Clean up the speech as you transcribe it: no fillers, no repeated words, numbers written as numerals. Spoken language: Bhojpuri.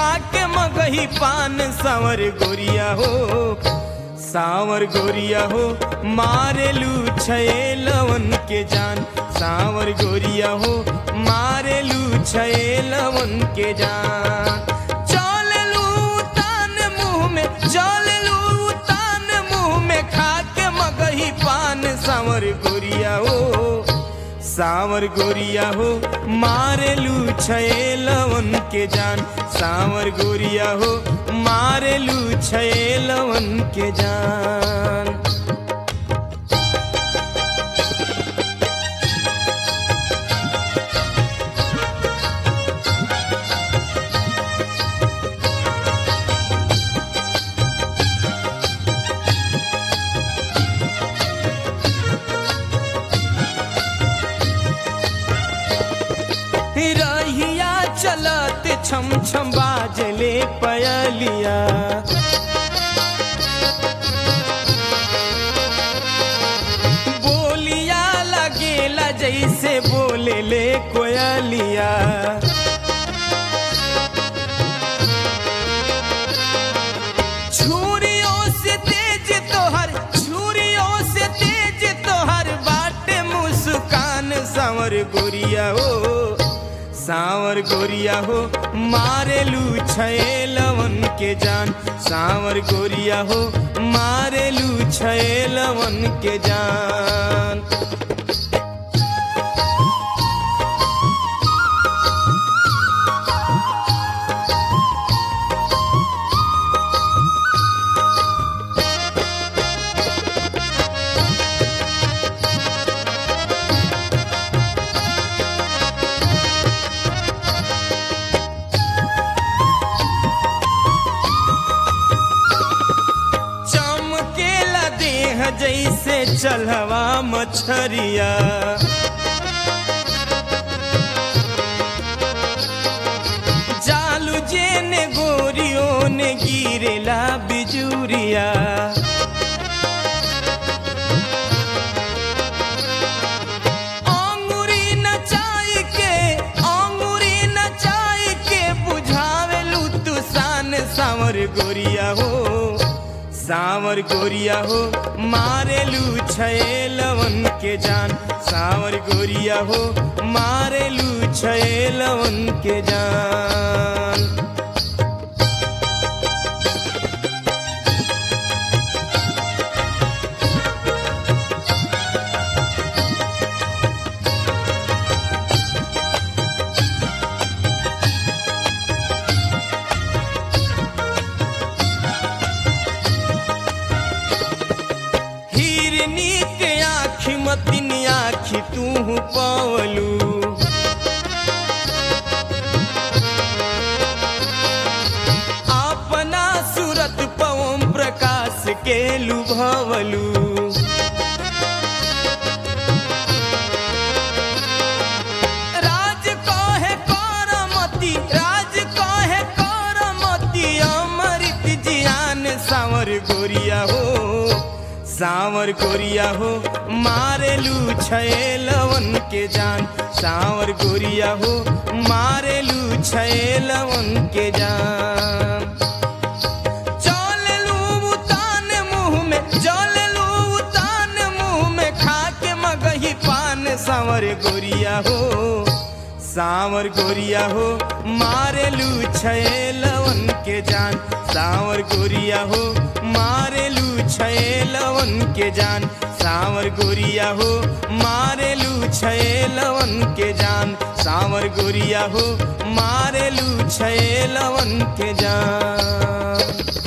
के मगही पान सांवर गोरिया हो, सांवर गोरिया हो मारेलू छैलवन के जान, सांवर गोरिया हो मारेलू छैलवन के जान। चललू तान मुंह में, चललू तान मुंह में खा के मगही पान सांवर गोरिया हो, सांवर गोरिया हो मारेलू छैलवन के जान, सांवर गोरिया हो मारेलू छैलवन के जान। रहिया चलत छम छम बाजले पयलिया, बोलिया लगेला जैसे बोले ले कोयलिया। छुरियों से तेज तोहर, छुरियों से तेज तोहर बाटे मुस्कान सांवर गोरिया हो, सांवर गोरिया हो मारेलू छैलवन के जान, सांवर गोरिया हो मारेलू छैलवन के जान। जैसे चलवा मछरिया, जालू जेने गोरियों ने गिरेला बिजुरिया। अंगूरी नचाई के, अंगूरी नचाई के बुझावेलू तुसान सांवर गोरिया हो, सांवर गोरिया हो मारेलू छैलवन के जान, सांवर गोरिया हो मारेलू छैलवन के जान। मतिन आखी तू पावलू, अपना सूरत पवम प्रकाश के लुभावलू। राज कहे करमती, राज कहे करमती अमृत जियान सांवर गोरिया हो, सांवर गोरिया हो मारेलू छैलवन के जान, सांवर गोरिया हो मारेलू छैलवन के जान। चललू तान मुंह में, चललू तान मुंह में खा के मगही पान सांवर गोरिया हो, सांवर गोरिया हो मारेलू छैलवन के जान, सांवर गोरिया हो मारेलू छैलवन के जान, सांवर गोरिया हो मारेलू छैलवन के जान, सांवर गोरिया हो मारेलू छैलवन के जान।